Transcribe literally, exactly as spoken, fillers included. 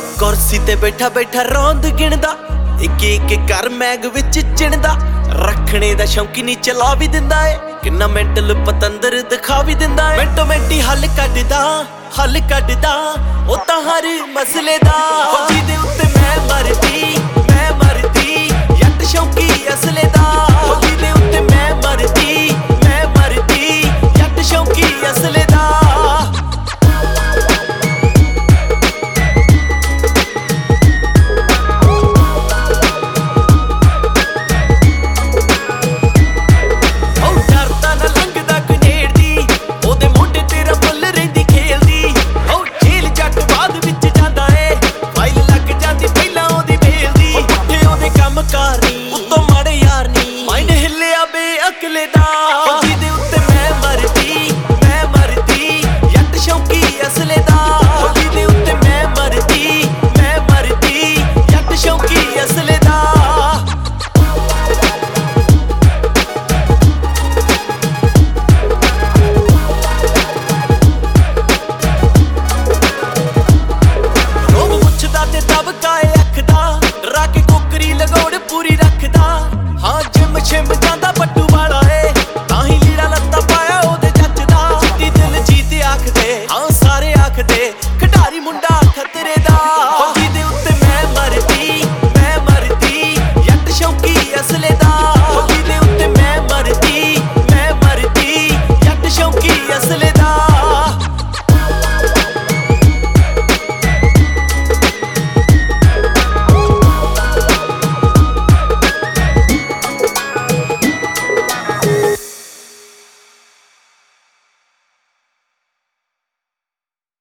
कुर्सी ते बैठा बैठा रौंद गिणदा, एक एक कर मैग विच चिणदा। रखने दा शौकी नी चला भी दिंदा है, किन्ना मेंटल पतंदर दिखा भी दिंदा है। मिंटो मिंटी हल कढदा हल कढदा ओ तां हर मसले दा। जिहदे उत्ते मैं मरदी मैं मरदी जट शौकी असले दा। जिहदे उत्ते मैं मरदी मैं मरदी जट शौकी असले दा। अकले दा जिहदे उत्ते मैं मरदी मैं मरदी जट शौकी असले दा। जिहदे उत्ते मैं मरदी मैं मरदी जट शौकी असले दा। रोब मुछदा ते दबका ए अख दा, डरा के कोकरी लगोड़ पूरी रखदा। हाँ जिम छिम जांदा पट्टू वाला है, ताही लीड़ा लत्ता पाया ओदे जचदा। चिट्टी दिल जीत आखदे हाँ सारे आखदे, खिडारी मुंडा खतरे दा। जिहदे उत्ते मैं मरदी मैं मरदी जट शौकी असले दा।